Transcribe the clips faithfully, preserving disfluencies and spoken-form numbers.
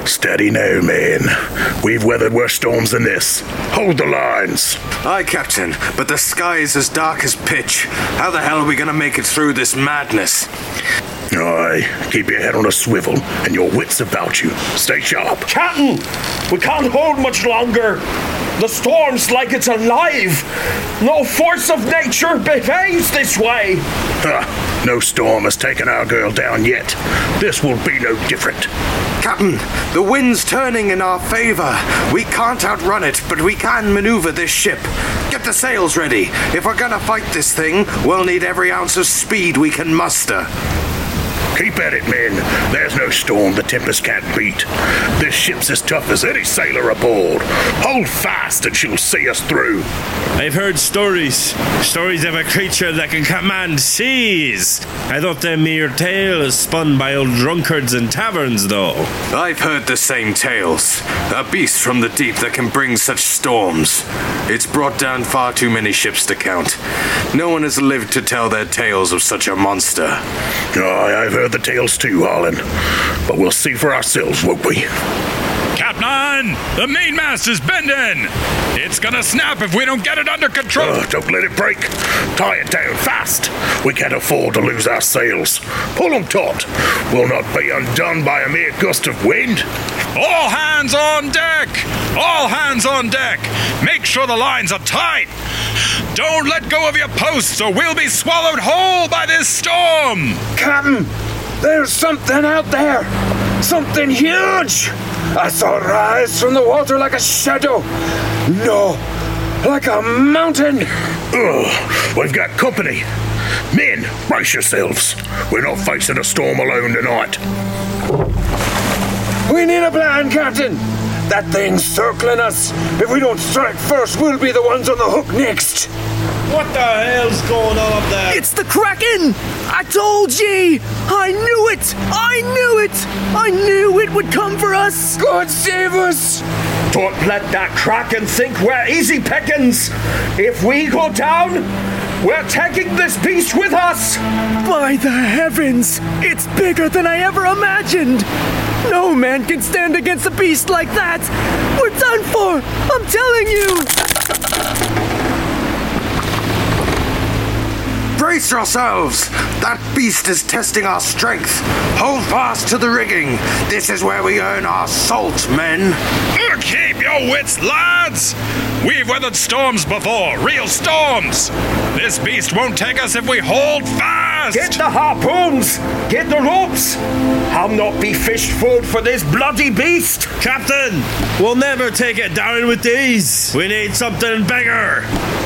Steady now, men. We've weathered worse storms than this. Hold the lines. Aye, Captain, but the sky is as dark as pitch. How the hell are we gonna make it through this madness? Aye, keep your head on a swivel and your wits about you. Stay sharp. Captain, we can't hold much longer. The storm's like it's alive. No force of nature behaves this way. Huh, no storm has taken our girl down yet. This will be no different. Captain, the wind's turning in our favor. We can't outrun it, but we can maneuver this ship. Get the sails ready. If we're gonna fight this thing, we'll need every ounce of speed we can muster. Keep at it, men. There's no storm the Tempest can't beat. This ship's as tough as any sailor aboard. Hold fast and she'll see us through. I've heard stories. Stories of a creature that can command seas. I thought they're mere tales spun by old drunkards in taverns, though. I've heard the same tales. A beast from the deep that can bring such storms. It's brought down far too many ships to count. No one has lived to tell their tales of such a monster. Aye, I've heard the tales too, Harlan. But we'll see for ourselves, won't we? Captain! The mainmast is bending! It's gonna snap if we don't get it under control! Uh, don't let it break. Tie it down fast. We can't afford to lose our sails. Pull them taut. We'll not be undone by a mere gust of wind. All hands on deck! All hands on deck! Make sure the lines are tight! Don't let go of your posts or we'll be swallowed whole by this storm! Captain, there's something out there! Something huge! I saw it rise from the water like a shadow. No, like a mountain. Ugh, we've got company. Men, brace yourselves. We're not facing a storm alone tonight. We need a plan, Captain. That thing's circling us. If we don't strike first, we'll be the ones on the hook next. What the hell's going on up there? It's the Kraken! I told ye! I knew it! I knew it! I knew it would come for us! God save us! Don't let that Kraken think we're easy pickings. If we go down, we're taking this beast with us. By the heavens! It's bigger than I ever imagined! No man can stand against a beast like that! We're done for! I'm telling you! Brace yourselves! That beast is testing our strength. Hold fast to the rigging. This is where we earn our salt, men. Keep your wits, lads! We've weathered storms before, real storms! This beast won't take us if we hold fast! Get the harpoons! Get the ropes! I'll not be fish food for this bloody beast! Captain, we'll never take it down with these. We need something bigger.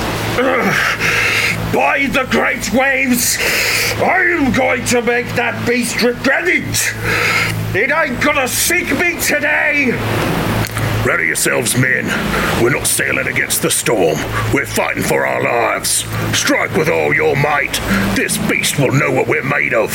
Ugh. By the great waves, I'm going to make that beast regret it! It ain't gonna sink me today! Ready yourselves, men. We're not sailing against the storm. We're fighting for our lives. Strike with all your might. This beast will know what we're made of.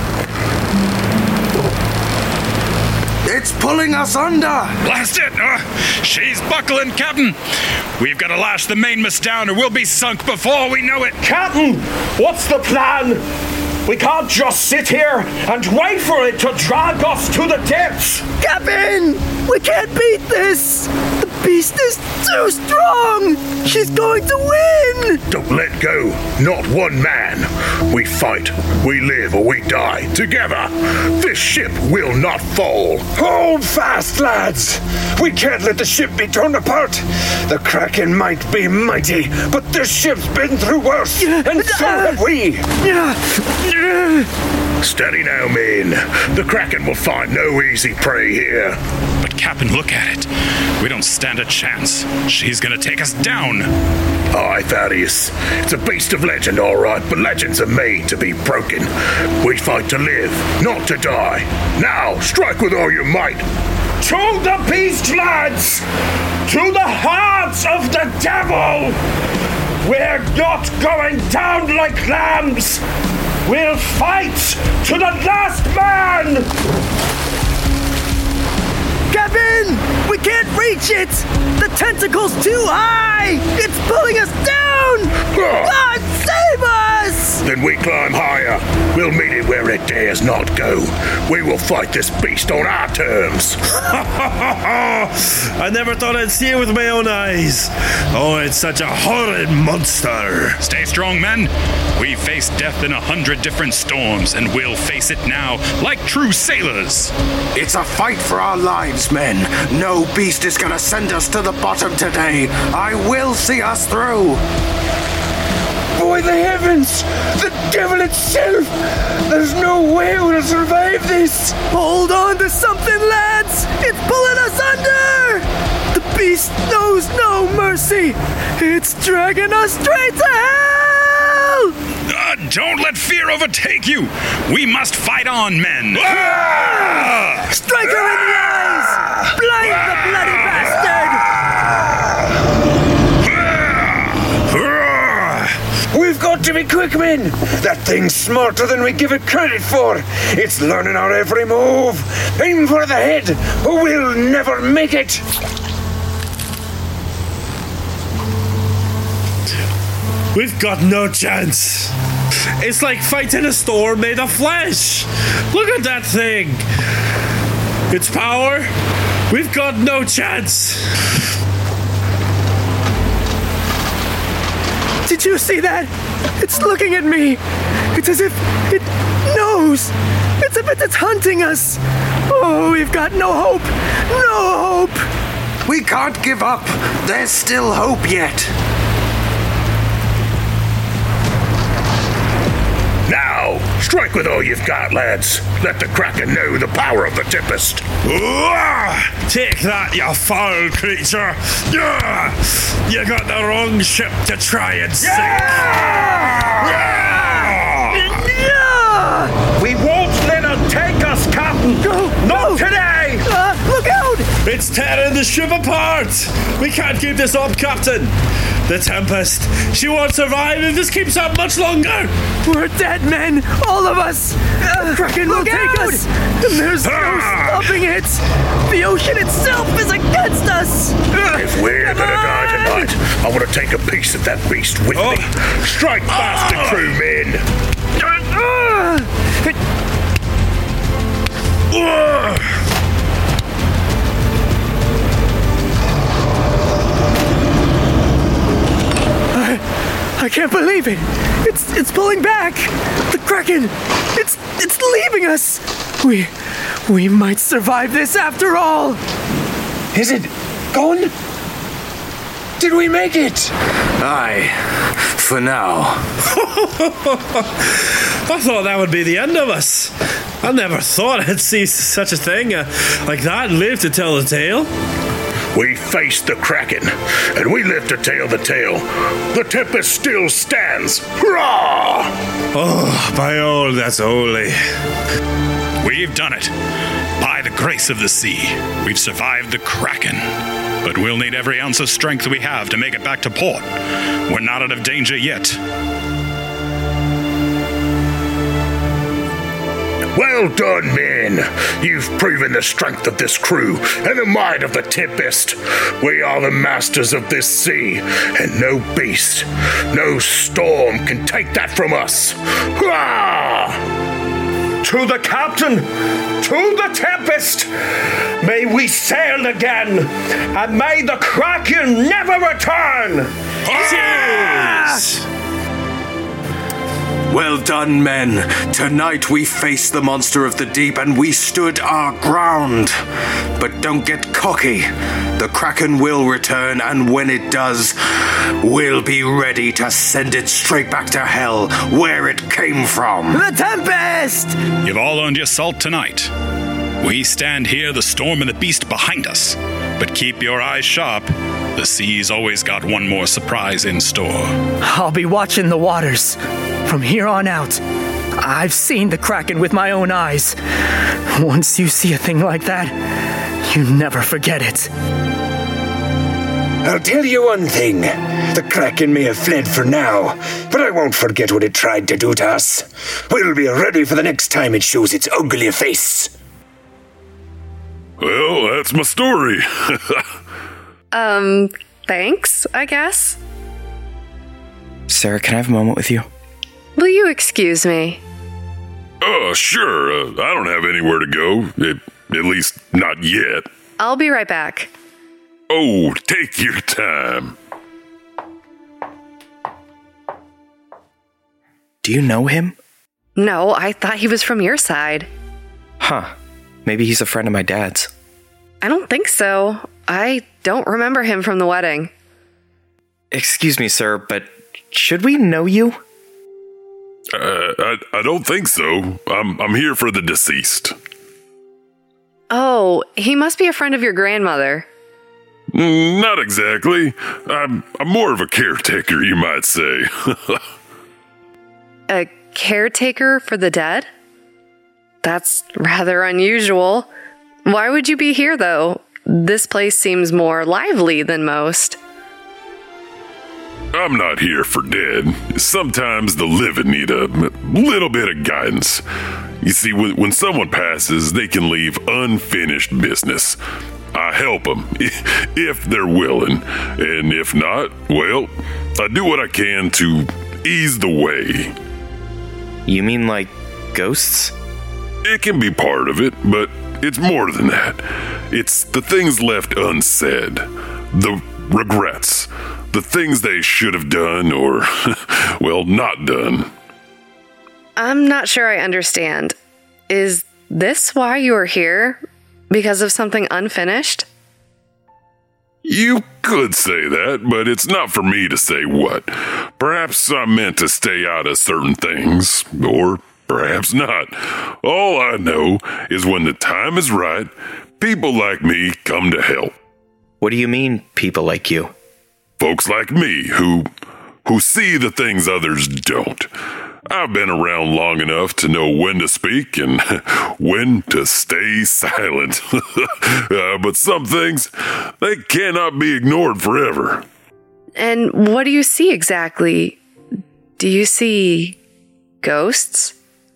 It's pulling us under! Blast it! Uh, she's buckling, Captain! We've got to lash the mainmast down or we'll be sunk before we know it! Captain, what's the plan? We can't just sit here and wait for it to drag us to the depths! Captain! We can't beat this! The beast is too strong! She's going to win! Don't let go. Not one man. We fight, we live, or we die together. This ship will not fall. Hold fast, lads! We can't let the ship be torn apart. The Kraken might be mighty, but this ship's been through worse, and so have we. Steady now, men. The Kraken will find no easy prey here. But Captain, look at it. We don't stand a chance. She's gonna take us down. Aye, Thaddeus. It's a beast of legend, all right, but legends are made to be broken. We fight to live, not to die. Now, strike with all your might. To the beast, lads! To the hearts of the devil! We're not going down like lambs! We'll fight to the last man! Captain! We can't reach it! The tentacle's too high! It's pulling us down! God save us! Then we climb higher. We'll meet it where it dares not go. We will fight this beast on our terms. I never thought I'd see it with my own eyes. Oh, it's such a horrid monster. Stay strong, men. We faced death in a hundred different storms, and we'll face it now like true sailors. It's a fight for our lives, men. No beast is gonna send us to the bottom today. I will see us through. By the heavens! The devil itself! There's no way we'll survive this! Hold on to something, lads! It's pulling us under! The beast knows no mercy! It's dragging us straight to hell! Uh, don't let fear overtake you. We must fight on, men. Ah! Strike her in the eyes! Blind the bloody bastard! We've got to be quick, men! That thing's smarter than we give it credit for! It's learning our every move! Aim for the head, or we'll never make it! We've got no chance. It's like fighting a storm made of flesh. Look at that thing. Its power, we've got no chance. Did you see that? It's looking at me. It's as if it knows. It's as if it's hunting us. Oh, we've got no hope. No hope. We can't give up. There's still hope yet. Now, strike with all you've got, lads. Let the Kraken know the power of the Tempest. Take that, you foul creature. You got the wrong ship to try and sink. We won't let her take us, Captain. No, Not no. today. Uh, look out! It's tearing the ship apart. We can't keep this up, Captain. The Tempest. She won't survive if this keeps up much longer. We're dead men, all of us. The Kraken will take us, and there's no stopping it. The ocean itself is against us. If we're Come gonna on. die tonight, I want to take a piece of that beast with Oh. me. Strike fast and true, men. I can't believe it. It's it's pulling back. The Kraken. It's it's leaving us. We we might survive this after all. Is it gone? Did we make it? Aye, for now. I thought that would be the end of us. I never thought I'd see such a thing uh, like that and live to tell the tale. We faced the Kraken, and we live to tell the tale. The Tempest still stands. Hurrah! Oh, by all that's holy. We've done it. By the grace of the sea, we've survived the Kraken. But we'll need every ounce of strength we have to make it back to port. We're not out of danger yet. Well done, men. You've proven the strength of this crew and the might of the Tempest. We are the masters of this sea, and no beast, no storm can take that from us. Hurrah! To the captain, to the Tempest, may we sail again, and may the Kraken never return. Cheers! Well done, men. Tonight we faced the monster of the deep and we stood our ground. But don't get cocky. The Kraken will return, and when it does, we'll be ready to send it straight back to hell, where it came from. The Tempest! You've all earned your salt tonight. We stand here, the storm and the beast behind us. But keep your eyes sharp. The sea's always got one more surprise in store. I'll be watching the waters. From here on out, I've seen the Kraken with my own eyes. Once you see a thing like that, you never forget it. I'll tell you one thing. The Kraken may have fled for now, but I won't forget what it tried to do to us. We'll be ready for the next time it shows its ugly face. Well, that's my story. Um, thanks, I guess. Sarah, can I have a moment with you? Will you excuse me? Uh, sure. Uh, I don't have anywhere to go. At, at least, not yet. I'll be right back. Oh, take your time. Do you know him? No, I thought he was from your side. Huh. Maybe he's a friend of my dad's. I don't think so. I don't remember him from the wedding. Excuse me, sir, but should we know you? Uh, I, I don't think so. I'm, I'm here for the deceased. Oh, he must be a friend of your grandmother. Mm, not exactly. I'm, I'm more of a caretaker, you might say. A caretaker for the dead? That's rather unusual. Why would you be here, though? This place seems more lively than most. I'm not here for dead. Sometimes the living need a little bit of guidance. You see, when, when someone passes, they can leave unfinished business. I help them, if they're willing. And if not, well, I do what I can to ease the way. You mean like ghosts? It can be part of it, but it's more than that. It's the things left unsaid. The regrets. The things they should have done or, well, not done. I'm not sure I understand. Is this why you are here? Because of something unfinished? You could say that, but it's not for me to say what. Perhaps I'm meant to stay out of certain things, or perhaps not. All I know is when the time is right, people like me come to help. What do you mean, people like you? Folks like me who who see the things others don't. I've been around long enough to know when to speak and when to stay silent. uh, but some things, they cannot be ignored forever. And what do you see exactly? Do you see ghosts?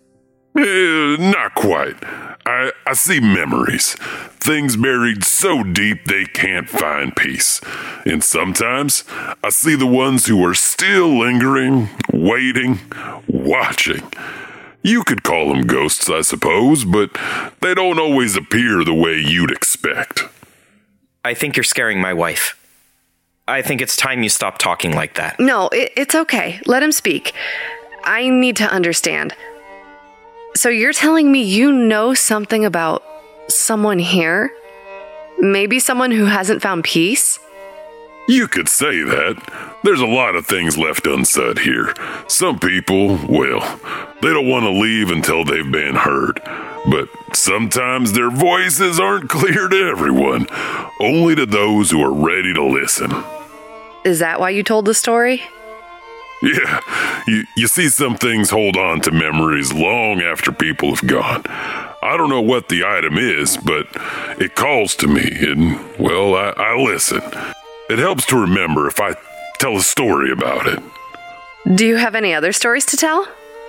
Uh, not quite. I, I see memories. Things buried so deep they can't find peace. And sometimes I see the ones who are still lingering, waiting, watching. You could call them ghosts, I suppose, but they don't always appear the way you'd expect. I think you're scaring my wife. I think it's time you stop talking like that. No, it, it's okay. Let him speak. I need to understand. So you're telling me you know something about someone here? Maybe someone who hasn't found peace? You could say that. There's a lot of things left unsaid here. Some people, well, they don't want to leave until they've been heard. But sometimes their voices aren't clear to everyone, only to those who are ready to listen. Is that why you told the story? Yeah, you, you see some things hold on to memories long after people have gone. I don't know what the item is, but it calls to me, and, well, I, I listen. It helps to remember if I tell a story about it. Do you have any other stories to tell?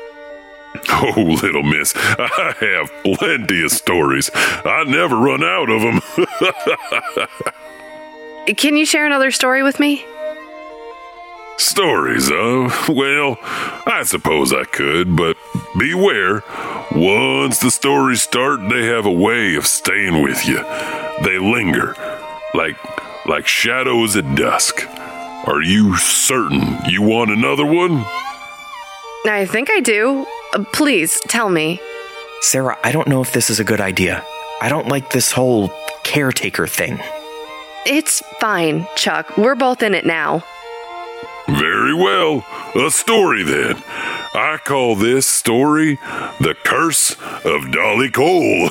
Oh, little miss, I have plenty of stories. I never run out of them. Can you share another story with me? Stories, huh? Well, I suppose I could, but beware. Once the stories start, they have a way of staying with you. They linger, like, like shadows at dusk. Are you certain you want another one? I think I do. Uh, please, tell me. Sarah, I don't know if this is a good idea. I don't like this whole caretaker thing. It's fine, Chuck. We're both in it now. Very well. A story, then. I call this story The Curse of Dolly Cole.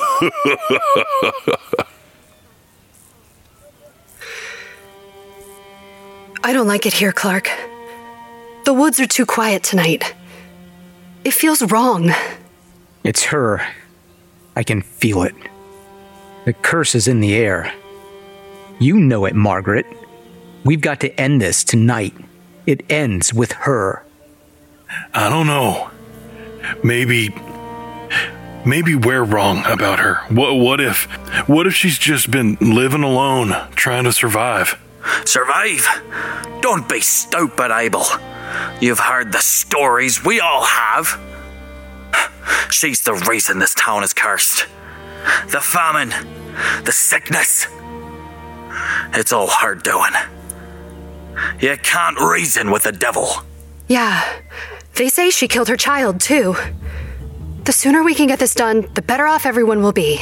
I don't like it here, Clark. The woods are too quiet tonight. It feels wrong. It's her. I can feel it. The curse is in the air. You know it, Margaret. We've got to end this tonight. It ends with her. I don't know. Maybe... Maybe we're wrong about her. What, what if... What if she's just been living alone, trying to survive? Survive? Don't be stupid, Abel. You've heard the stories, we all have. She's the reason this town is cursed. The famine, the sickness. It's all her doing. You can't reason with the devil. Yeah, they say she killed her child, too. The sooner we can get this done, the better off everyone will be.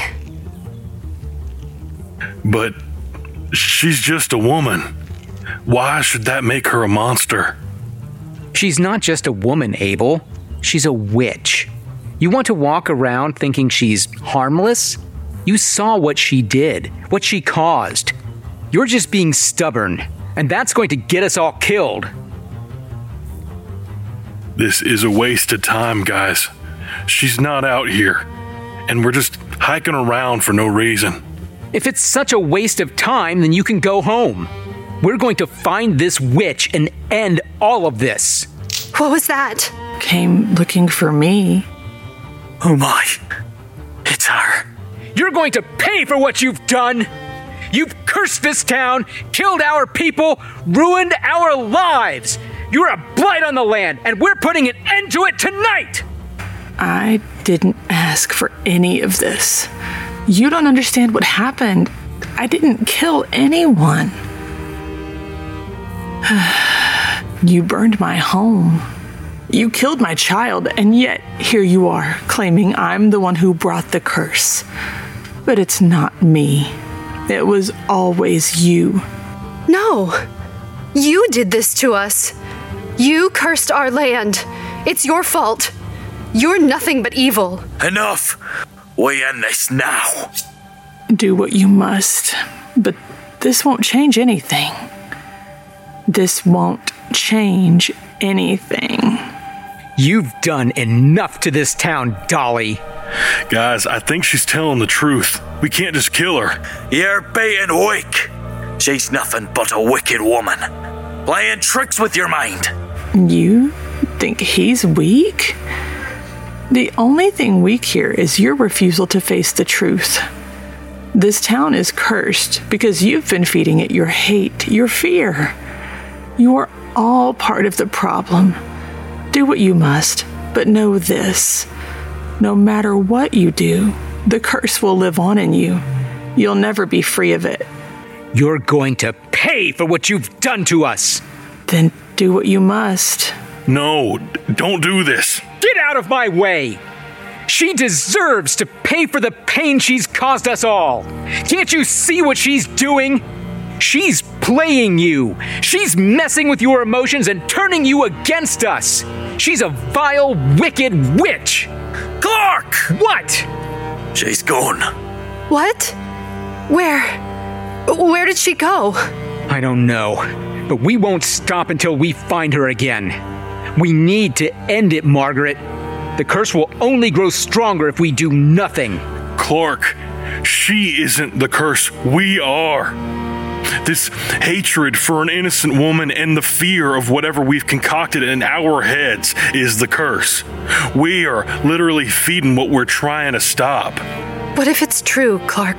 But she's just a woman. Why should that make her a monster? She's not just a woman, Abel. She's a witch. You want to walk around thinking she's harmless? You saw what she did, what she caused. You're just being stubborn, and that's going to get us all killed. This is a waste of time, guys. She's not out here, and we're just hiking around for no reason. If it's such a waste of time, then you can go home. We're going to find this witch and end all of this. What was that? Came looking for me. Oh my, it's her. You're going to pay for what you've done. You've cursed this town, killed our people, ruined our lives. You're a blight on the land, and we're putting an end to it tonight. I didn't ask for any of this. You don't understand what happened. I didn't kill anyone. You burned my home. You killed my child, and yet here you are, claiming I'm the one who brought the curse. But it's not me. It was always you. No. You did this to us. You cursed our land. It's your fault. You're nothing but evil. Enough. We end this now. Do what you must, but this won't change anything. This won't change anything. You've done enough to this town, Dolly. Guys, I think she's telling the truth. We can't just kill her. You're being weak. She's nothing but a wicked woman. Playing tricks with your mind. You think he's weak? The only thing weak here is your refusal to face the truth. This town is cursed because you've been feeding it your hate, your fear. You're all part of the problem. Do what you must, but know this. No matter what you do, the curse will live on in you. You'll never be free of it. You're going to pay for what you've done to us. Then do what you must. No, don't do this. Get out of my way. She deserves to pay for the pain she's caused us all. Can't you see what she's doing? She's playing you. She's messing with your emotions and turning you against us. She's a vile, wicked witch. Clark! What? She's gone. What? Where? Where did she go? I don't know, but we won't stop until we find her again. We need to end it, Margaret. The curse will only grow stronger if we do nothing. Clark, she isn't the curse. We are. This hatred for an innocent woman and the fear of whatever we've concocted in our heads is the curse. We are literally feeding what we're trying to stop. What if it's true, Clark?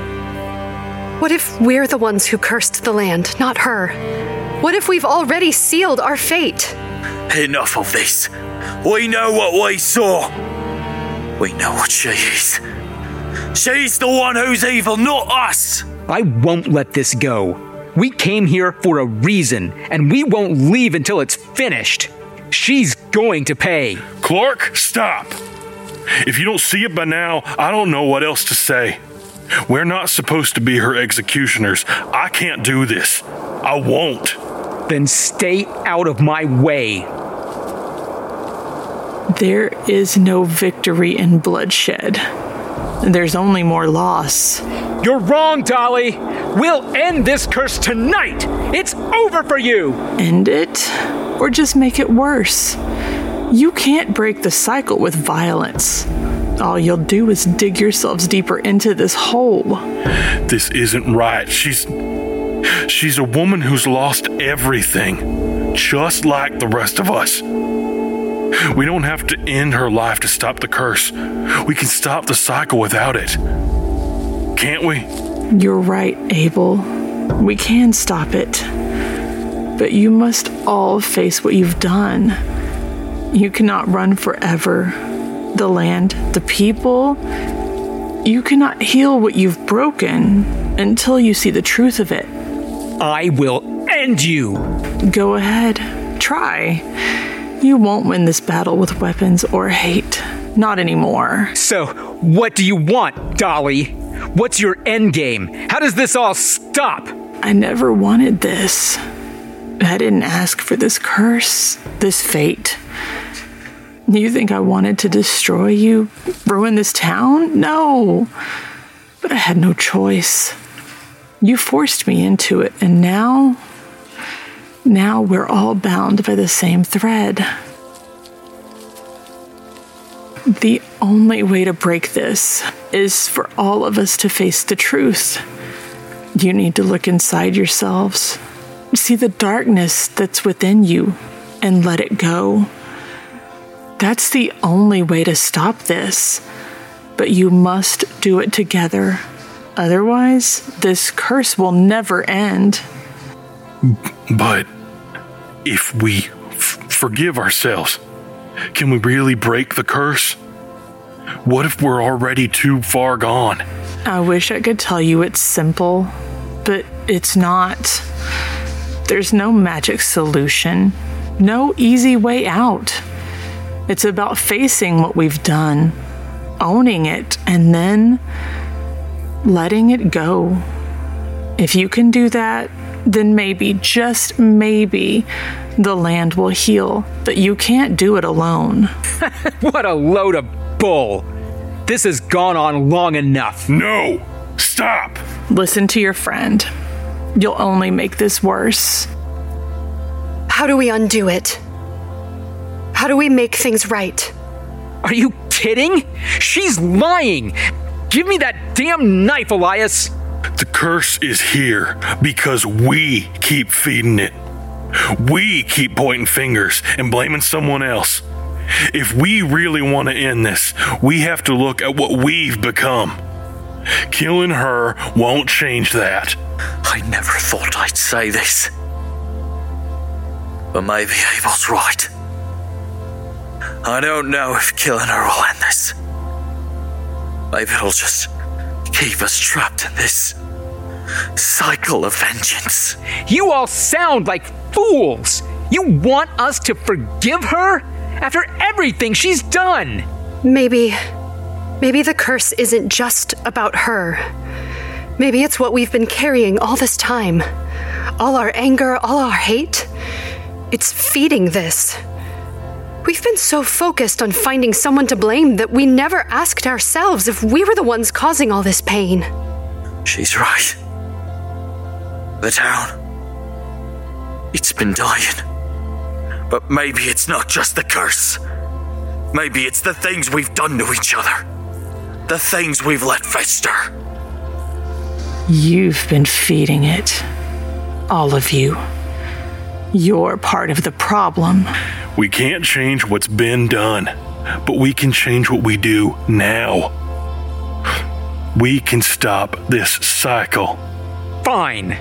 What if we're the ones who cursed the land, not her? What if we've already sealed our fate? Enough of this. We know what we saw. We know what she is. She's the one who's evil, not us. I won't let this go. We came here for a reason, and we won't leave until it's finished. She's going to pay. Clark, stop. If you don't see it by now, I don't know what else to say. We're not supposed to be her executioners. I can't do this. I won't. Then stay out of my way. There is no victory in bloodshed. There's only more loss. You're wrong, Dolly. We'll end this curse tonight. It's over for you. End it, or just make it worse. You can't break the cycle with violence. All you'll do is dig yourselves deeper into this hole. This isn't right. She's... She's a woman who's lost everything, just like the rest of us. We don't have to end her life to stop the curse. We can stop the cycle without it. Can't we? You're right, Abel. We can stop it. But you must all face what you've done. You cannot run forever. The land, the people, you cannot heal what you've broken until you see the truth of it. I will end you. Go ahead. Try. You won't win this battle with weapons or hate. Not anymore. So, what do you want, Dolly? What's your end game? How does this all stop? I never wanted this. I didn't ask for this curse, this fate. You think I wanted to destroy you, ruin this town? No. But I had no choice. You forced me into it, and now... Now we're all bound by the same thread. The only way to break this is for all of us to face the truth. You need to look inside yourselves, see the darkness that's within you, and let it go. That's the only way to stop this. But you must do it together. Otherwise, this curse will never end. But if we f- forgive ourselves, can we really break the curse? What if we're already too far gone? I wish I could tell you it's simple, but it's not. There's no magic solution, no easy way out. It's about facing what we've done, owning it, and then letting it go. If you can do that, then maybe, just maybe, the land will heal. But you can't do it alone. What a load of bull. This has gone on long enough. No! Stop! Listen to your friend. You'll only make this worse. How do we undo it? How do we make things right? Are you kidding? She's lying! Give me that damn knife, Elias! The curse is here because we keep feeding it. We keep pointing fingers and blaming someone else. If we really want to end this, we have to look at what we've become. Killing her won't change that. I never thought I'd say this. But maybe Abel's right. I don't know if killing her will end this. Maybe it'll just keep us trapped in this cycle of vengeance. You all sound like fools. You want us to forgive her after everything she's done? Maybe, maybe the curse isn't just about her. Maybe it's what we've been carrying all this time. All our anger, all our hate. It's feeding this. We've been so focused on finding someone to blame that we never asked ourselves if we were the ones causing all this pain. She's right. The town, it's been dying. But maybe it's not just the curse. Maybe it's the things we've done to each other. The things we've let fester. You've been feeding it. All of you. You're part of the problem. We can't change what's been done, but we can change what we do now. We can stop this cycle. Fine.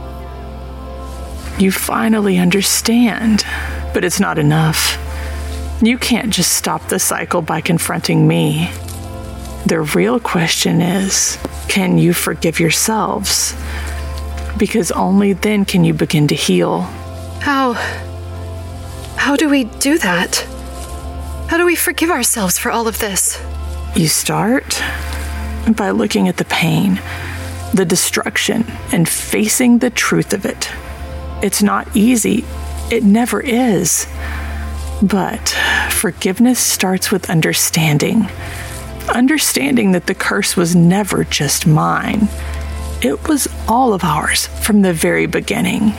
You finally understand, but it's not enough. You can't just stop the cycle by confronting me. The real question is, can you forgive yourselves? Because only then can you begin to heal. How... How do we do that? How do we forgive ourselves for all of this? You start by looking at the pain, the destruction, and facing the truth of it. It's not easy. It never is. But forgiveness starts with understanding. Understanding that the curse was never just mine. It was all of ours from the very beginning.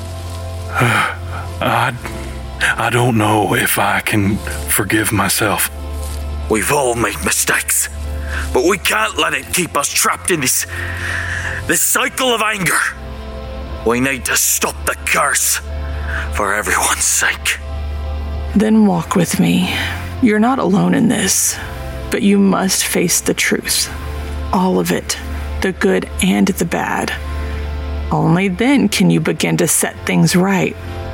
I, I don't know if I can forgive myself. We've all made mistakes, but we can't let it keep us trapped in this, this cycle of anger. We need to stop the curse for everyone's sake. Then walk with me. You're not alone in this, but you must face the truth. All of it, the good and the bad. Only then can you begin to set things right.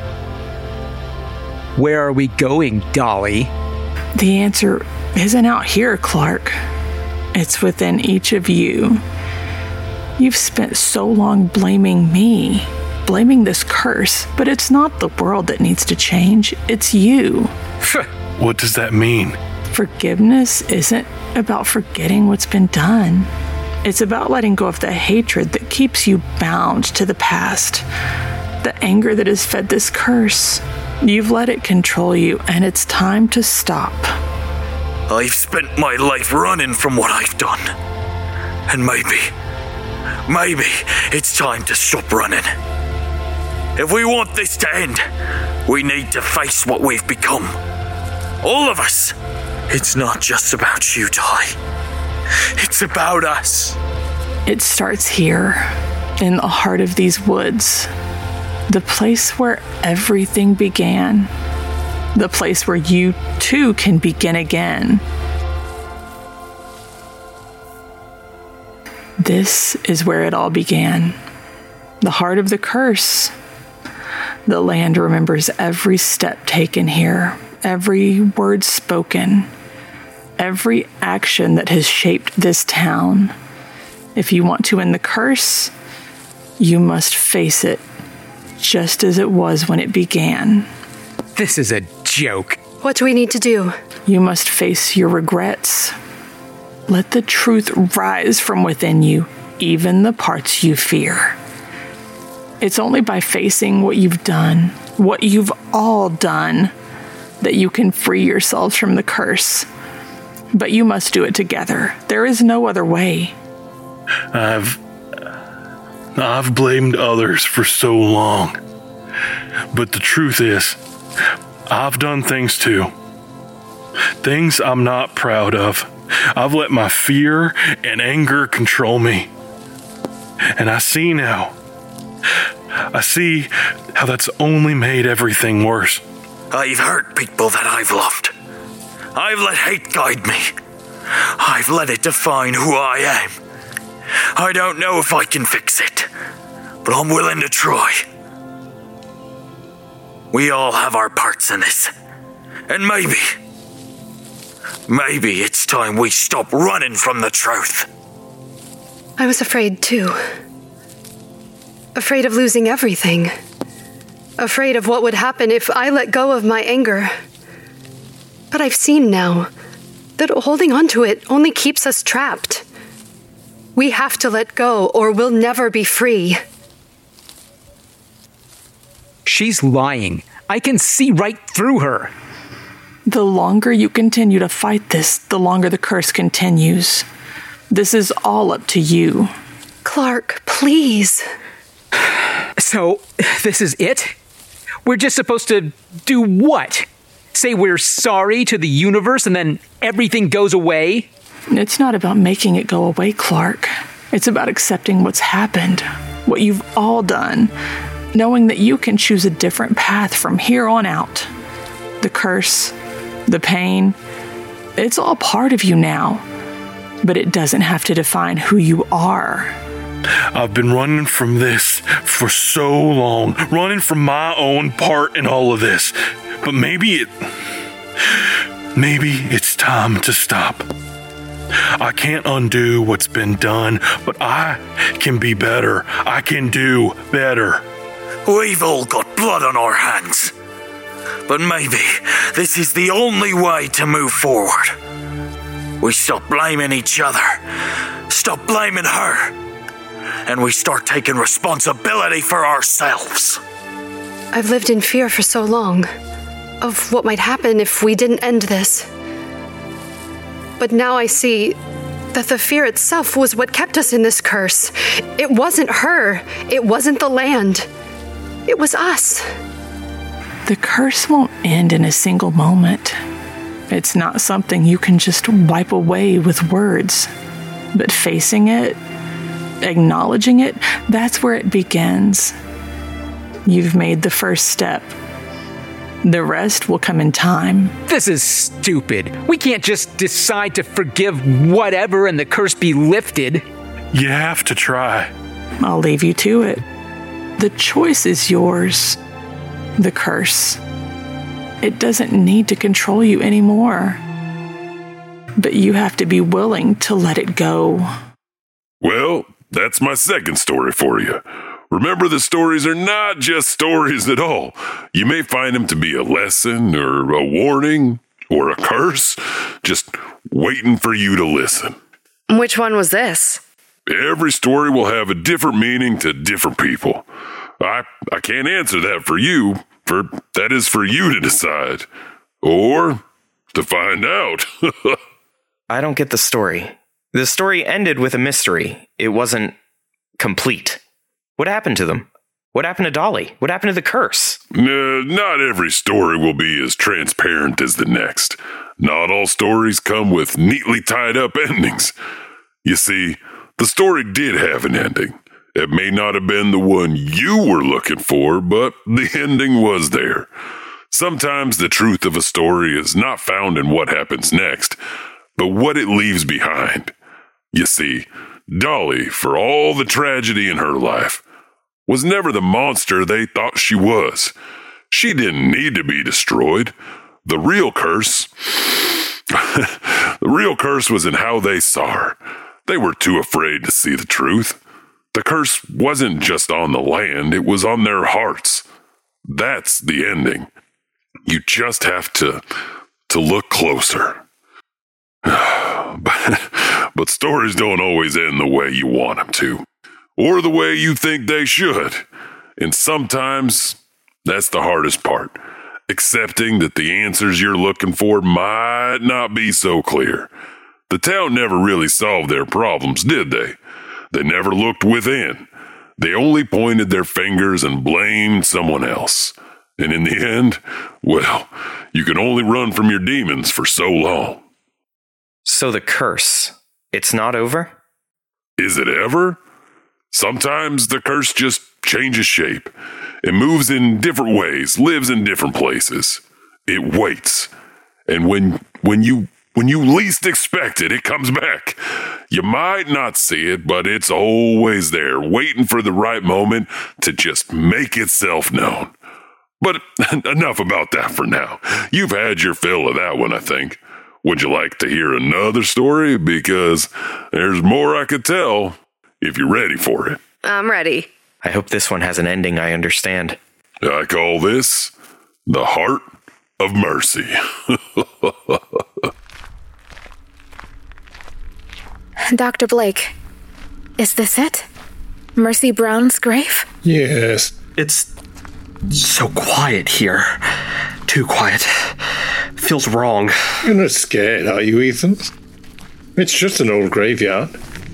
Where are we going, Dolly? The answer isn't out here, Clark. It's within each of you. You've spent so long blaming me, blaming this curse, but it's not the world that needs to change, it's you. What does that mean? Forgiveness isn't about forgetting what's been done. It's about letting go of the hatred that keeps you bound to the past, the anger that has fed this curse. You've let it control you, and it's time to stop. I've spent my life running from what I've done. And maybe, maybe it's time to stop running. If we want this to end, we need to face what we've become. All of us. It's not just about you, Dolly. It's about us. It starts here, in the heart of these woods. The place where everything began. The place where you too can begin again. This is where it all began. The heart of the curse. The land remembers every step taken here, every word spoken, every action that has shaped this town. If you want to end the curse, you must face it, just as it was when it began. This is a joke. What do we need to do? You must face your regrets. Let the truth rise from within you, even the parts you fear. It's only by facing what you've done, what you've all done, that you can free yourselves from the curse. But you must do it together. There is no other way. I've... I've blamed others for so long. But the truth is, I've done things too. Things I'm not proud of. I've let my fear and anger control me. And I see now. I see how that's only made everything worse. I've hurt people that I've loved. I've let hate guide me. I've let it define who I am. I don't know if I can fix it, but I'm willing to try. We all have our parts in this. And maybe, maybe it's time we stop running from the truth. I was afraid too. Afraid of losing everything. Afraid of what would happen if I let go of my anger. But I've seen now that holding on to it only keeps us trapped. We have to let go or we'll never be free. She's lying. I can see right through her. The longer you continue to fight this, the longer the curse continues. This is all up to you. Clark, please. So, this is it? We're just supposed to do what? Say we're sorry to the universe and then everything goes away? It's not about making it go away, Clark. It's about accepting what's happened, what you've all done, knowing that you can choose a different path from here on out. The curse, the pain, it's all part of you now, but it doesn't have to define who you are. I've been running from this for so long, running from my own part in all of this. But maybe it... Maybe it's time to stop. I can't undo what's been done, but I can be better. I can do better. We've all got blood on our hands. But maybe this is the only way to move forward. We stop blaming each other. Stop blaming her. And we start taking responsibility for ourselves. I've lived in fear for so long of what might happen if we didn't end this. But now I see that the fear itself was what kept us in this curse. It wasn't her. It wasn't the land. It was us. The curse won't end in a single moment. It's not something you can just wipe away with words. But facing it, acknowledging it, that's where it begins. You've made the first step. The rest will come in time. This is stupid. We can't just decide to forgive whatever and the curse be lifted. You have to try. I'll leave you to it. The choice is yours. The curse. It doesn't need to control you anymore. But you have to be willing to let it go. Well, that's my second story for you. Remember, the stories are not just stories at all. You may find them to be a lesson or a warning or a curse, just waiting for you to listen. Which one was this? Every story will have a different meaning to different people. I I can't answer that for you, for that is for you to decide. Or to find out. I don't get the story. The story ended with a mystery. It wasn't complete. What happened to them? What happened to Dolly? What happened to the curse? Uh, not every story will be as transparent as the next. Not all stories come with neatly tied up endings. You see, the story did have an ending. It may not have been the one you were looking for, but the ending was there. Sometimes the truth of a story is not found in what happens next, but what it leaves behind. You see, Dolly, for all the tragedy in her life, was never the monster they thought she was. She didn't need to be destroyed. The real curse... the real curse was in how they saw her. They were too afraid to see the truth. The curse wasn't just on the land, it was on their hearts. That's the ending. You just have to, to look closer. but, but stories don't always end the way you want them to, or the way you think they should. And sometimes that's the hardest part, accepting that the answers you're looking for might not be so clear. The town never really solved their problems, did they? They never looked within. They only pointed their fingers and blamed someone else. And in the end, well, you can only run from your demons for so long. So the curse, it's not over? Is it ever? Sometimes the curse just changes shape. It moves in different ways, lives in different places. It waits. And when when you when you least expect it, it comes back. You might not see it, but it's always there, waiting for the right moment to just make itself known. But enough about that for now. You've had your fill of that one, I think. Would you like to hear another story? Because there's more I could tell if you're ready for it. I'm ready. I hope this one has an ending I understand. I call this the Heart of Mercy. Doctor Blake, is this it? Mercy Brown's grave? Yes. It's so quiet here. Too quiet. Feels wrong. You're not scared, are you, Ethan? It's just an old graveyard.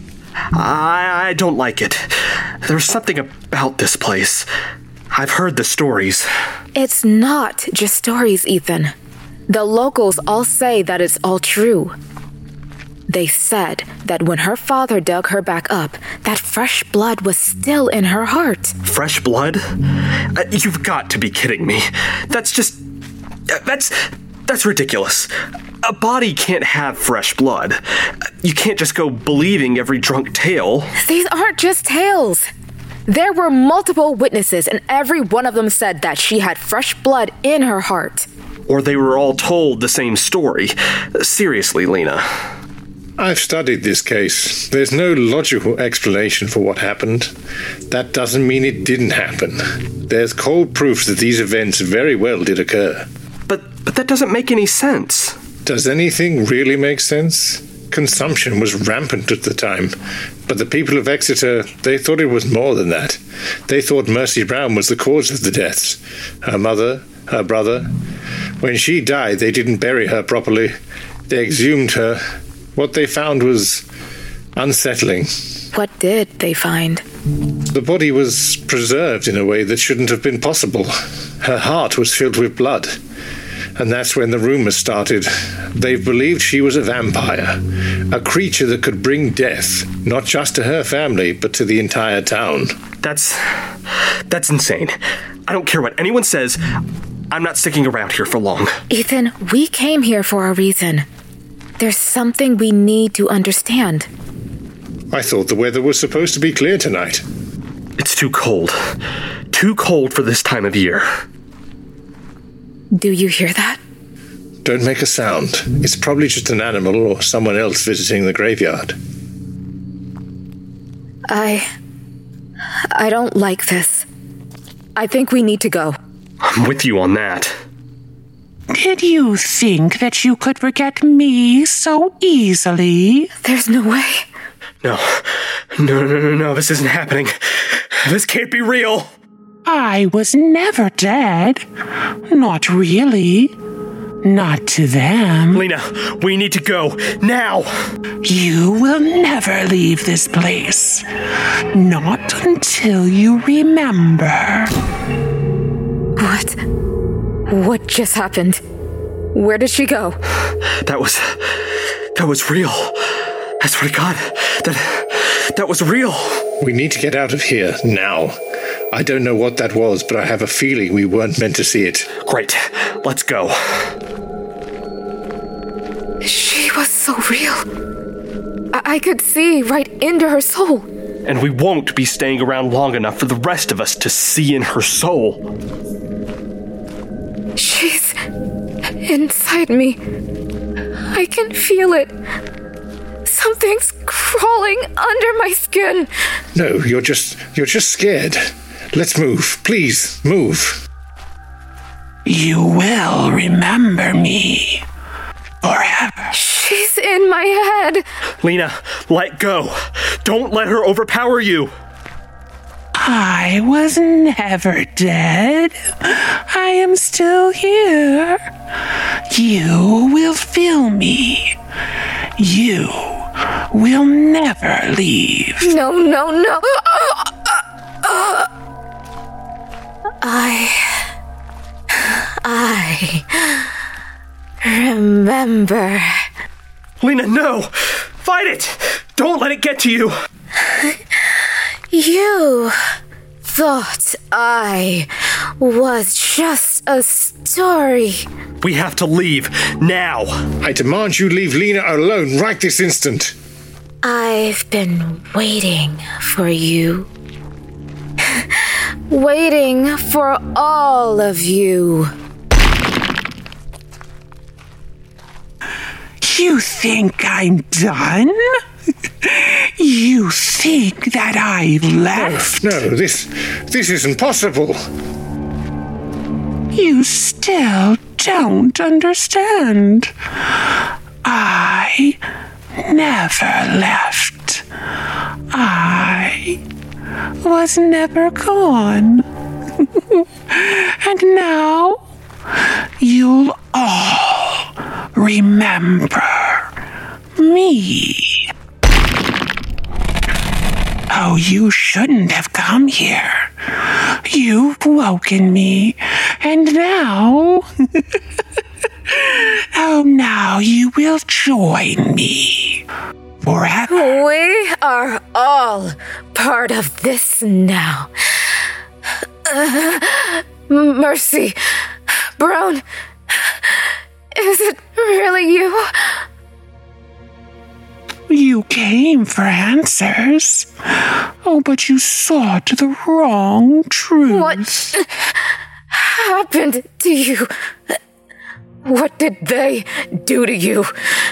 I, I don't like it. There's something about this place. I've heard the stories. It's not just stories, Ethan. The locals all say that it's all true. They said that when her father dug her back up, that fresh blood was still in her heart. Fresh blood? Uh, you've got to be kidding me. That's just... Uh, that's... That's ridiculous. A body can't have fresh blood. You can't just go believing every drunk tale. These aren't just tales. There were multiple witnesses, and every one of them said that she had fresh blood in her heart. Or they were all told the same story. Seriously, Lena. I've studied this case. There's no logical explanation for what happened. That doesn't mean it didn't happen. There's cold proof that these events very well did occur. But but that doesn't make any sense. Does anything really make sense? Consumption was rampant at the time, but the people of Exeter, they thought it was more than that. They thought Mercy Brown was the cause of the deaths. Her mother, her brother. When she died, they didn't bury her properly. They exhumed her. What they found was unsettling. What did they find? The body was preserved in a way that shouldn't have been possible. Her heart was filled with blood. And that's when the rumors started. They believed she was a vampire, a creature that could bring death, not just to her family, but to the entire town. That's... that's insane. I don't care what anyone says. I'm not sticking around here for long. Ethan, we came here for a reason. There's something we need to understand. I thought the weather was supposed to be clear tonight. It's too cold. too cold for this time of year. Do you hear that? Don't make a sound. It's probably just an animal or someone else visiting the graveyard. I... I don't like this. I think we need to go. I'm with you on that. Did you think that you could forget me so easily? There's no way. No. No, no, no, no. This isn't happening. This can't be real. I was never dead. Not really. Not to them. Lena, we need to go. Now! You will never leave this place. Not until you remember. What? What just happened? Where did she go? That was... That was real. I swear to God. That... That was real. We need to get out of here, now. I don't know what that was, but I have a feeling we weren't meant to see it. Great. Let's go. She was so real. I, I could see right into her soul. And we won't be staying around long enough for the rest of us to see in her soul. She's inside me. I can feel it. Something's crawling under my skin. No, you're just you're just scared. Let's move. Please, move. You will remember me forever. She's in my head. Lena, let go. Don't let her overpower you. I was never dead. I am still here. You will feel me. You will never leave. No, no, no. I... I... remember. Lena, no! Fight it! Don't let it get to you! You thought I was just a story. We have to leave, now! I demand you leave Lena alone right this instant. I've been waiting for you. Waiting for all of you. You think I'm done? You think that I left? No, no, this this isn't possible. You still don't understand. I never left. I was never gone. And now you'll all remember me. Oh, you shouldn't have come here. You've woken me, and now... oh, now you will join me forever. We are all part of this now. Uh, Mercy, Brown, is it really you? You came for answers. Oh, but you sought the wrong truth. What happened to you? What did they do to you?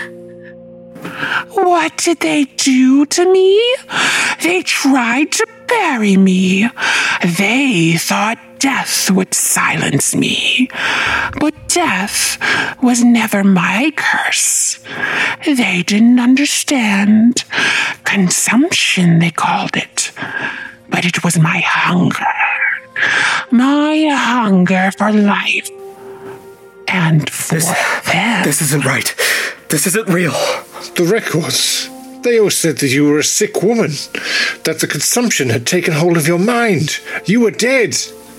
What did they do to me? They tried to bury me. They thought death would silence me. But death was never my curse. They didn't understand. Consumption, they called it. But it was my hunger. My hunger for life. And for this, them. This isn't right. This isn't real. The records. They all said that you were a sick woman. That the consumption had taken hold of your mind. You were dead.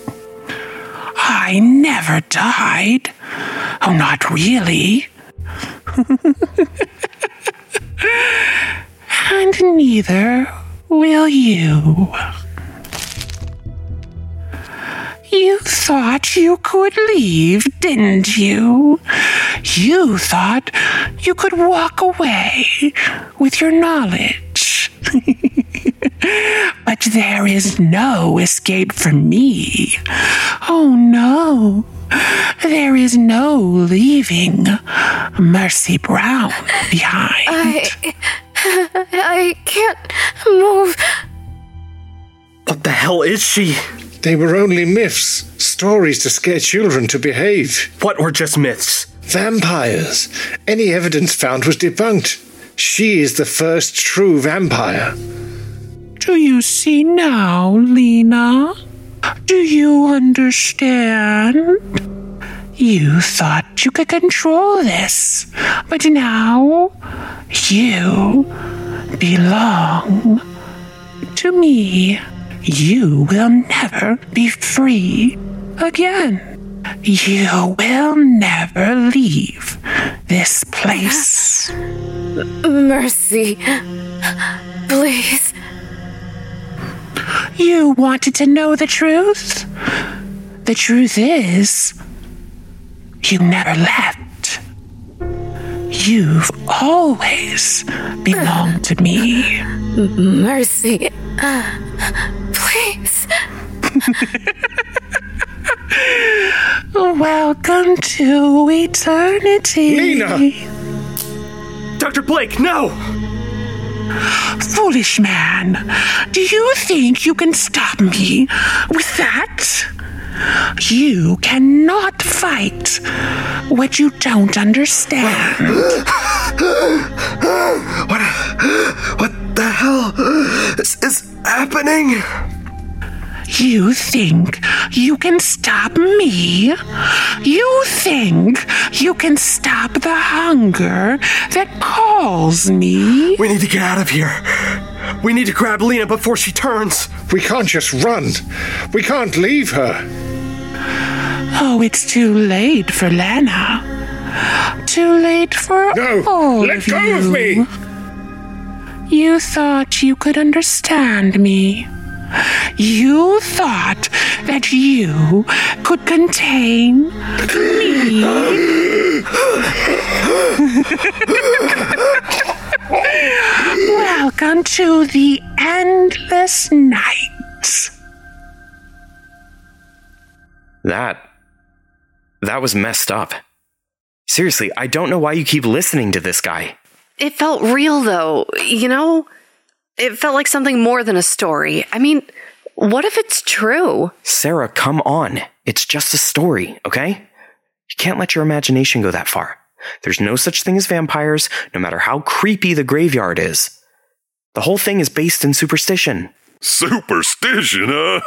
I never died. Oh, not really. And neither will you. You thought you could leave, didn't you? You thought you could walk away with your knowledge. But there is no escape for me. Oh no. There is no leaving Mercy Brown behind. I... I can't move. What the hell is she? They were only myths, stories to scare children to behave. What were just myths? Vampires. Any evidence found was debunked. She is the first true vampire. Do you see now, Lena? Do you understand? You thought you could control this, but now you belong to me. You will never be free again. You will never leave this place. Mercy, please. You wanted to know the truth? The truth is, you never left. You've always belonged to me. Mercy, please. Welcome to eternity. Lena! Doctor Blake, no! Foolish man, do you think you can stop me with that? You cannot fight what you don't understand. What, what the hell is, is happening? You think you can stop me? You think you can stop the hunger that calls me? We need to get out of here. We need to grab Lena before she turns. We can't just run. We can't leave her. Oh, it's too late for Lana. Too late for no, all let of go you. of me. You thought you could understand me. You thought that you could contain me. Welcome to the endless night. That... that was messed up. Seriously, I don't know why you keep listening to this guy. It felt real, though, you know? It felt like something more than a story. I mean, what if it's true? Sarah, come on. It's just a story, okay? You can't let your imagination go that far. There's no such thing as vampires, no matter how creepy the graveyard is. The whole thing is based in superstition. Superstition, huh?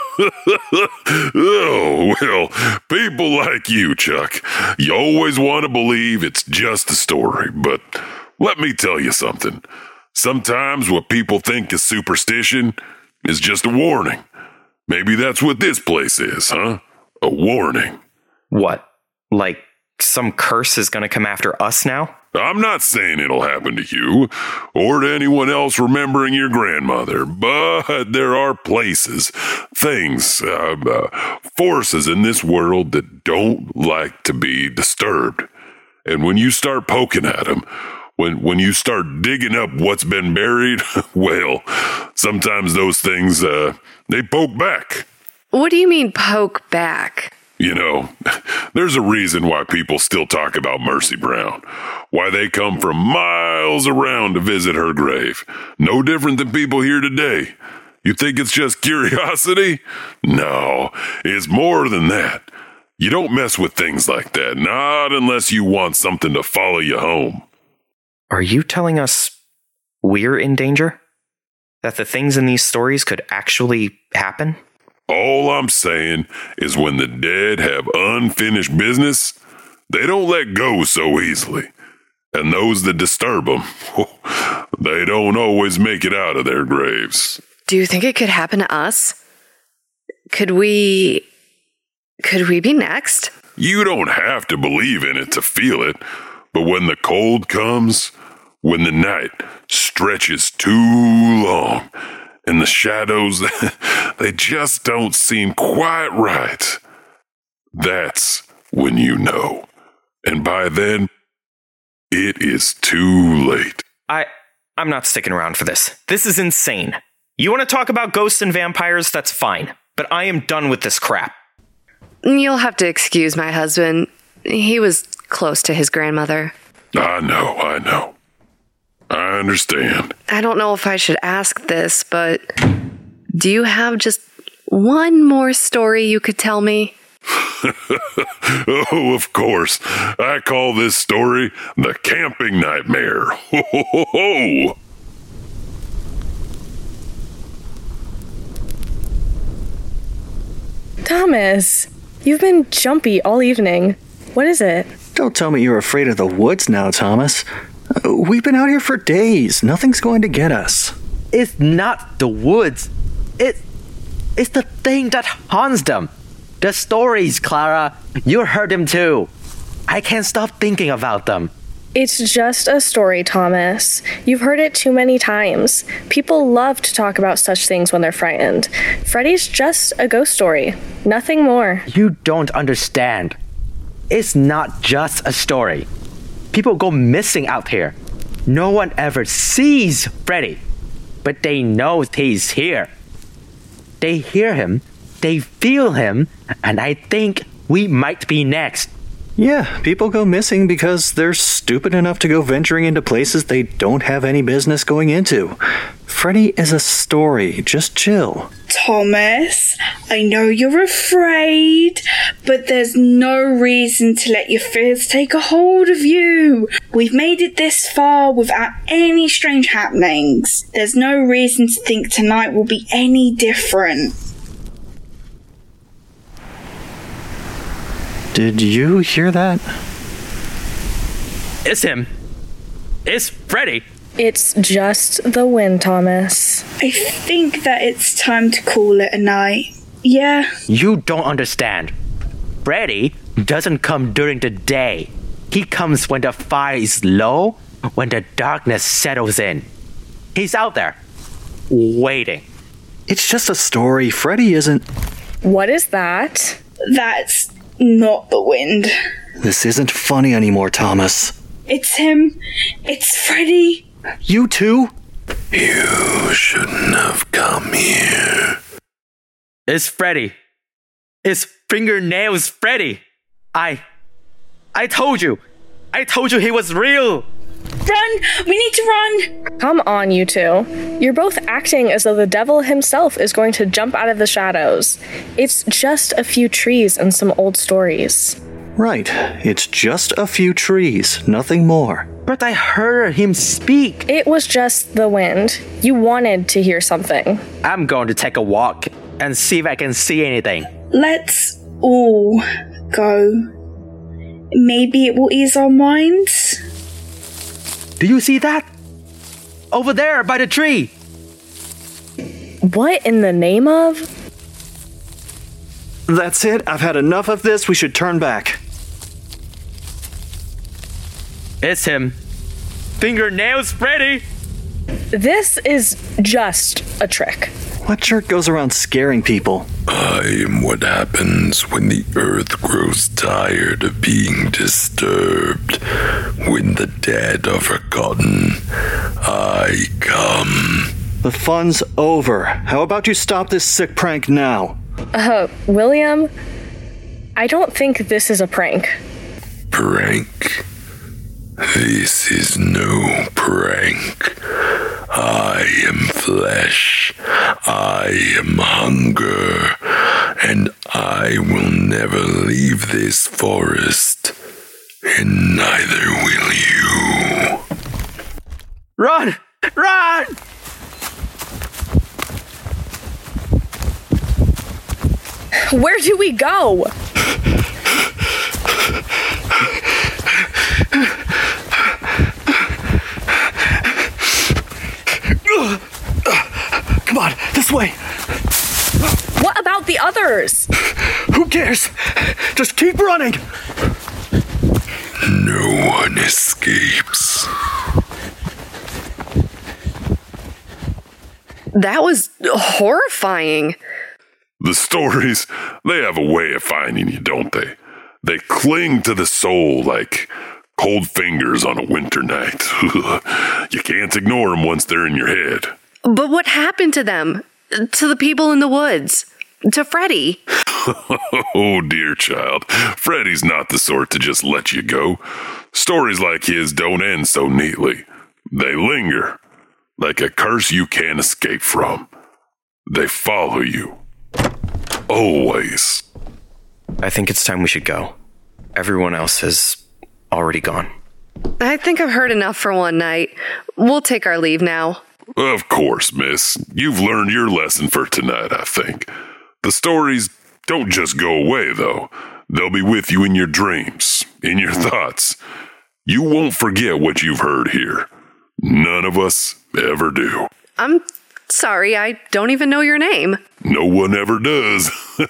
Oh, well, people like you, Chuck. You always want to believe it's just a story, but let me tell you something. Sometimes what people think is superstition is just a warning. Maybe that's what this place is, huh? A warning. What? Like some curse is gonna come after us now? I'm not saying it'll happen to you, or to anyone else remembering your grandmother, but there are places, things, uh, uh, forces in this world that don't like to be disturbed. And when you start poking at them, When when you start digging up what's been buried, well, sometimes those things, uh, they poke back. What do you mean, poke back? You know, there's a reason why people still talk about Mercy Brown. Why they come from miles around to visit her grave. No different than people here today. You think it's just curiosity? No, it's more than that. You don't mess with things like that, not unless you want something to follow you home. Are you telling us we're in danger? That the things in these stories could actually happen? All I'm saying is when the dead have unfinished business, they don't let go so easily. And those that disturb them, they don't always make it out of their graves. Do you think it could happen to us? Could we... Could we be next? You don't have to believe in it to feel it. But when the cold comes, when the night stretches too long, and the shadows, they just don't seem quite right, that's when you know. And by then, it is too late. I, I'm not sticking around for this. This is insane. You want to talk about ghosts and vampires? That's fine. But I am done with this crap. You'll have to excuse my husband. He was close to his grandmother. I know, I know. I understand. I don't know if I should ask this, but do you have just one more story you could tell me? Oh, of course. I call this story the camping nightmare. Ho, ho, ho, ho. Thomas, you've been jumpy all evening. What is it? Don't tell me you're afraid of the woods now, Thomas. Uh, we've been out here for days. Nothing's going to get us. It's not the woods. It, it's the thing that haunts them. The stories, Clara. You heard them too. I can't stop thinking about them. It's just a story, Thomas. You've heard it too many times. People love to talk about such things when they're frightened. Freddy's just a ghost story. Nothing more. You don't understand. It's not just a story. People go missing out here. No one ever sees Freddy, but they know he's here. They hear him, they feel him, and I think we might be next. Yeah, people go missing because they're stupid enough to go venturing into places they don't have any business going into. Freddy is a story. Just chill. Thomas, I know you're afraid, but there's no reason to let your fears take a hold of you. We've made it this far without any strange happenings. There's no reason to think tonight will be any different. Did you hear that? It's him. It's Freddy. It's just the wind, Thomas. I think that it's time to call it a night. Yeah? You don't understand. Freddy doesn't come during the day. He comes when the fire is low, when the darkness settles in. He's out there, waiting. It's just a story. Freddy isn't... What is that? That's not the wind. This isn't funny anymore, Thomas. It's him. It's Freddy. You too? You shouldn't have come here. It's Freddy. It's Fingernails Freddy. I... I told you. I told you he was real. Run! We need to run! Come on, you two. You're both acting as though the devil himself is going to jump out of the shadows. It's just a few trees and some old stories. Right. It's just a few trees, nothing more. But I heard him speak. It was just the wind. You wanted to hear something. I'm going to take a walk and see if I can see anything. Let's all go. Maybe it will ease our minds. Do you see that? Over there by the tree. What in the name of? That's it. I've had enough of this. We should turn back. It's him. Fingernails Freddy. This is just a trick. What jerk goes around scaring people? I am what happens when the earth grows tired of being disturbed. When the dead are forgotten, I come. The fun's over. How about you stop this sick prank now? Uh, William, I don't think this is a prank. Prank? This is no prank. I am flesh. I am hunger. And I will never leave this forest. And neither will you. Run! Run! Where do we go? Come on, this way. What about the others? Who cares? Just keep running. No one escapes. That was horrifying. The stories, they have a way of finding you, don't they? They cling to the soul like cold fingers on a winter night. You can't ignore them once they're in your head. But what happened to them? To the people in the woods? To Freddy? Oh, dear child. Freddy's not the sort to just let you go. Stories like his don't end so neatly. They linger, like a curse you can't escape from. They follow you. Always. I think it's time we should go. Everyone else has already gone. I think I've heard enough for one night. We'll take our leave now. Of course, miss. You've learned your lesson for tonight, I think. The stories don't just go away, though. They'll be with you in your dreams, in your thoughts. You won't forget what you've heard here. None of us ever do. I'm sorry, I don't even know your name. No one ever does.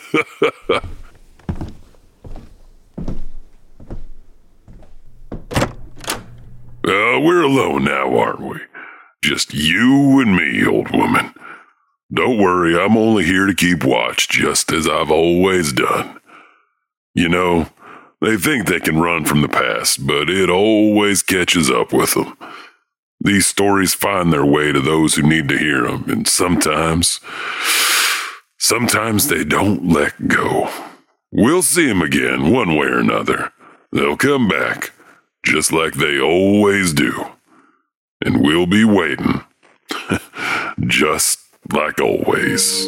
Uh, we're alone now, aren't we? Just you and me, old woman. Don't worry, I'm only here to keep watch, just as I've always done. You know, they think they can run from the past, but it always catches up with them. These stories find their way to those who need to hear them, and sometimes, sometimes they don't let go. We'll see them again, one way or another. They'll come back, just like they always do. And we'll be waiting, just like always.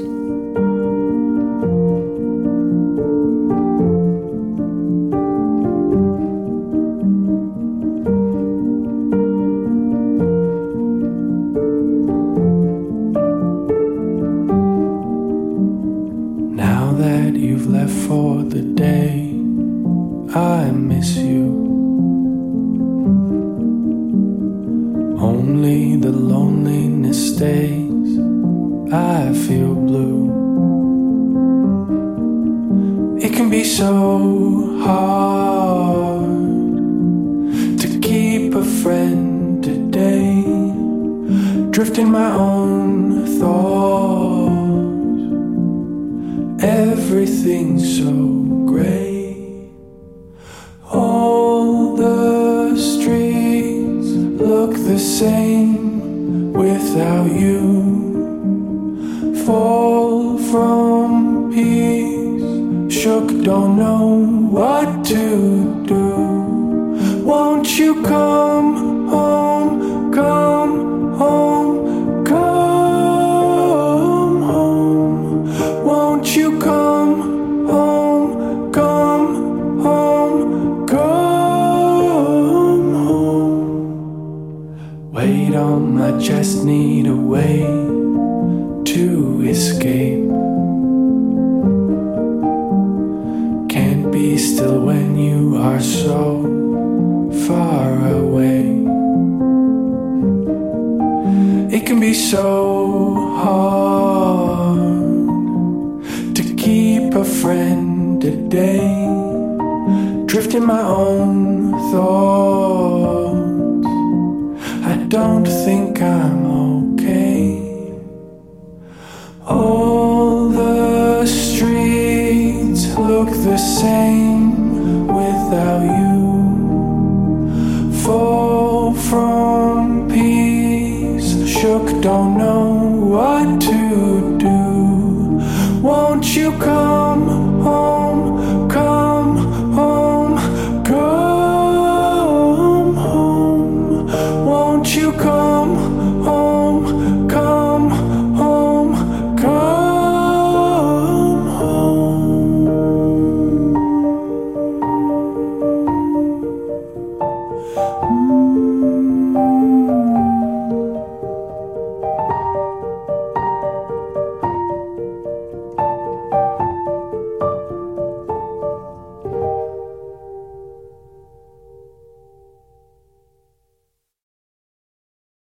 Now that you've left for the day, I miss you. Only the loneliness stays, I feel blue. It can be so hard to keep a friend today, drifting my own thoughts. Everything's so gray. All the streets look the same without you. Fall from peace, shook, don't know what to do. Won't you come home, come home, come home? Won't you come home, come home, come home? Weight on my chest, need a way to escape. Can't be still when you are so far away. It can be so hard to keep a friend today, drifting my own thoughts. I don't think I'm okay. All the streets look the same without you. Fall from peace, shook, don't know what to do. Won't you come home?